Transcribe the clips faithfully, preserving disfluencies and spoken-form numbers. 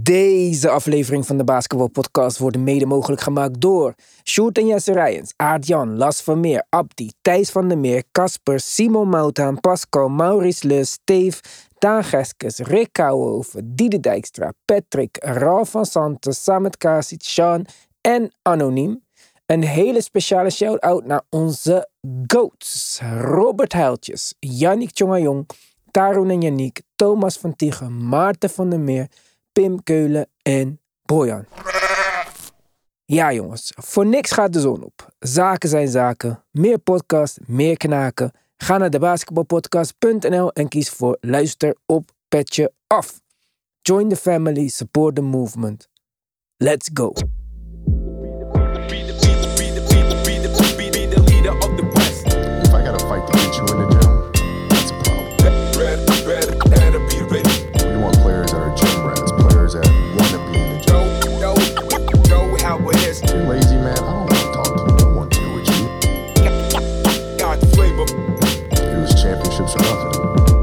Deze aflevering van de Basketbalpodcast wordt mede mogelijk gemaakt door Sjoerd en Jesse Rijens, Aart-Jan, Las Vermeer, Abdi, Thijs van der Meer, Casper, Simon Mouthaan, Pascal, Maurice Lus, Steve, Daan Geskes, Rick Kouwenhoven, Diede Dijkstra, Patrick, Ralf van Santen, Samet Kasic, Sean en Anoniem. Een hele speciale shout-out naar onze GOATs. Robert Huiltjes, Yannick Tjongajong, Tarun en Yannick, Thomas van Tiegen, Maarten van der Meer, Pim Keulen en Bojan. Ja jongens, voor niks gaat de zon op. Zaken zijn zaken. Meer podcast, meer knaken. Ga naar de basketbalpodcast punt n l en kies voor luister op Petje Af. Join the family, support the movement. Let's go. If I gotta fight to get you in the gym, that's a problem. We want players that are gym rats, players that want to be in the gym. If you're lazy, man, I don't want to talk to you. I want to deal with you. It was championships or nothing.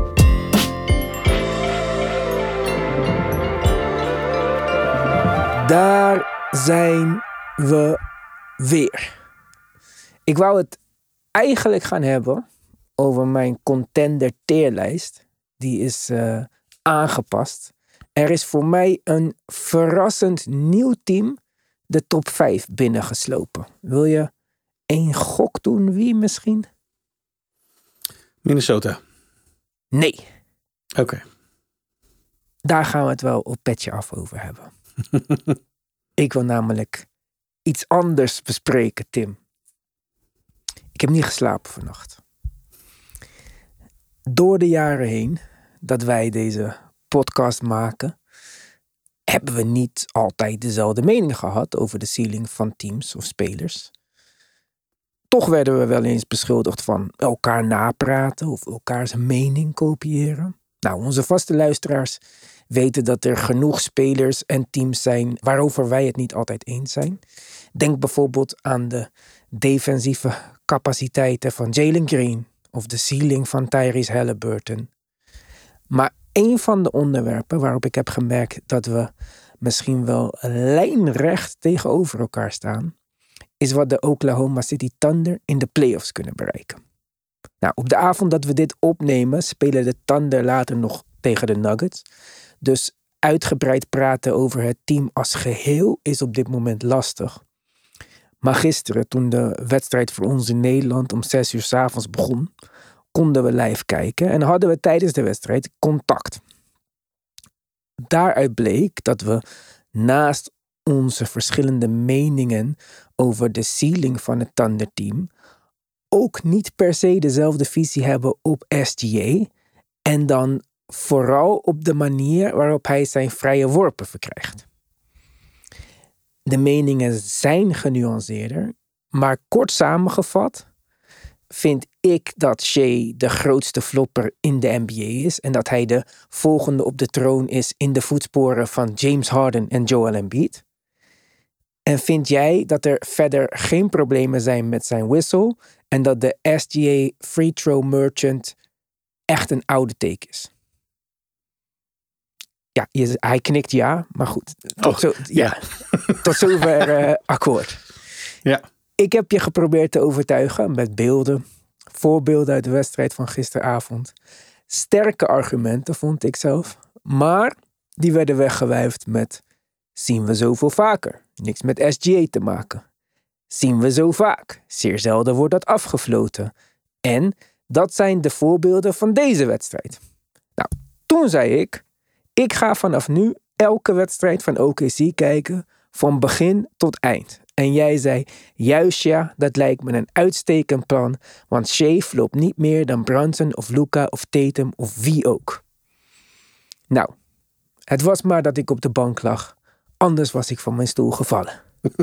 Daar zijn we weer. Ik wou het eigenlijk gaan hebben over mijn contender tierlijst. Die is uh, aangepast. Er is voor mij een verrassend nieuw team de top vijf binnengeslopen. Wil je één gok doen? Wie misschien? Minnesota. Nee. Oké. Okay. Daar gaan we het wel op Petje Af over hebben. Ik wil namelijk iets anders bespreken, Tim. Ik heb niet geslapen vannacht. Door de jaren heen dat wij deze podcast maken, hebben we niet altijd dezelfde mening gehad over de ceiling van teams of spelers. Toch werden we wel eens beschuldigd van elkaar napraten of elkaars mening kopiëren. Nou, onze vaste luisteraars weten dat er genoeg spelers en teams zijn waarover wij het niet altijd eens zijn. Denk bijvoorbeeld aan de defensieve capaciteiten van Jalen Green of de ceiling van Tyrese Halliburton. Maar een van de onderwerpen waarop ik heb gemerkt dat we misschien wel lijnrecht tegenover elkaar staan, is wat de Oklahoma City Thunder in de playoffs kunnen bereiken. Nou, op de avond dat we dit opnemen spelen de Thunder later nog tegen de Nuggets. Dus uitgebreid praten over het team als geheel is op dit moment lastig. Maar gisteren, toen de wedstrijd voor ons in Nederland om zes uur 's avonds begon, konden we live kijken en hadden we tijdens de wedstrijd contact. Daaruit bleek dat we naast onze verschillende meningen over de ceiling van het Thunder team ook niet per se dezelfde visie hebben op S G A en dan vooral op de manier waarop hij zijn vrije worpen verkrijgt. De meningen zijn genuanceerder, maar kort samengevat vind ik dat Shai de grootste flopper in de N B A is en dat hij de volgende op de troon is in de voetsporen van James Harden en Joel Embiid. En vind jij dat er verder geen problemen zijn met zijn whistle en dat de S G A free throw merchant echt een oude take is? Ja, je, hij knikt ja, maar goed. Tot, oh, zo, ja, ja. Tot zover uh, akkoord. Ja. Ik heb je geprobeerd te overtuigen met beelden, voorbeelden uit de wedstrijd van gisteravond. Sterke argumenten vond ik zelf, maar die werden weggewuifd met zien we zoveel vaker. Niks met S G A te maken. Zien we zo vaak. Zeer zelden wordt dat afgefloten. En dat zijn de voorbeelden van deze wedstrijd. Nou, toen zei ik, ik ga vanaf nu elke wedstrijd van O K C kijken, van begin tot eind. En jij zei, juist ja, dat lijkt me een uitstekend plan, want Shai flopt niet meer dan Brunson of Luka of Tatum of wie ook. Nou, het was maar dat ik op de bank lag, anders was ik van mijn stoel gevallen.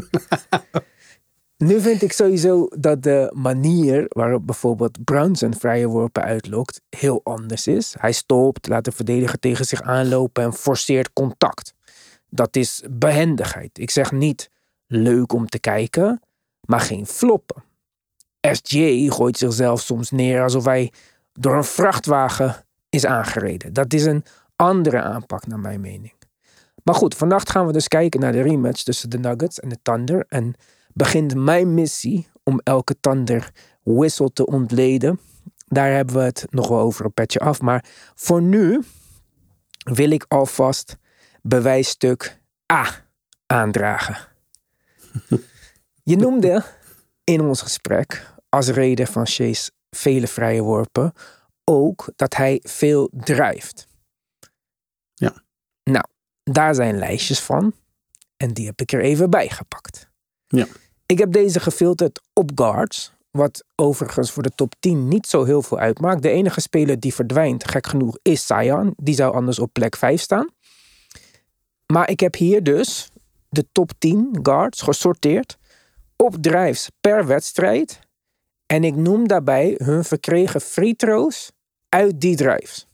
Nu vind ik sowieso dat de manier waarop bijvoorbeeld Brunson vrije worpen uitlokt heel anders is. Hij stopt, laat de verdediger tegen zich aanlopen en forceert contact. Dat is behendigheid. Ik zeg niet leuk om te kijken, maar geen floppen. S G A gooit zichzelf soms neer alsof hij door een vrachtwagen is aangereden. Dat is een andere aanpak naar mijn mening. Maar goed, vannacht gaan we dus kijken naar de rematch tussen de Nuggets en de Thunder. En begint mijn missie om elke Thunder wissel te ontleden. Daar hebben we het nog wel over een petje af. Maar voor nu wil ik alvast bewijsstuk A aandragen. Je noemde in ons gesprek als reden van Shai's vele vrije worpen ook dat hij veel drijft. Ja. Nou, daar zijn lijstjes van. En die heb ik er even bij gepakt. Ja. Ik heb deze gefilterd op guards. Wat overigens voor de top tien niet zo heel veel uitmaakt. De enige speler die verdwijnt, gek genoeg, is Zion. Die zou anders op plek vijf staan. Maar ik heb hier dus de top tien guards gesorteerd op drives per wedstrijd. En ik noem daarbij hun verkregen free throws uit die drives.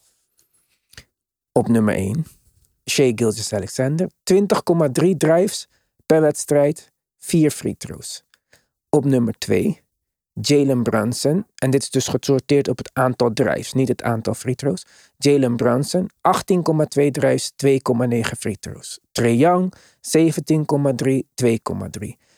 Op nummer één, Shai Gilgeous-Alexander. twintig komma drie drives per wedstrijd, vier free throws. Op nummer twee, Jalen Brunson. En dit is dus gesorteerd op het aantal drives, niet het aantal free throws. Jalen Brunson, achttien komma twee drives, twee komma negen free throws. Trae Young, zeventien komma drie, twee komma drie.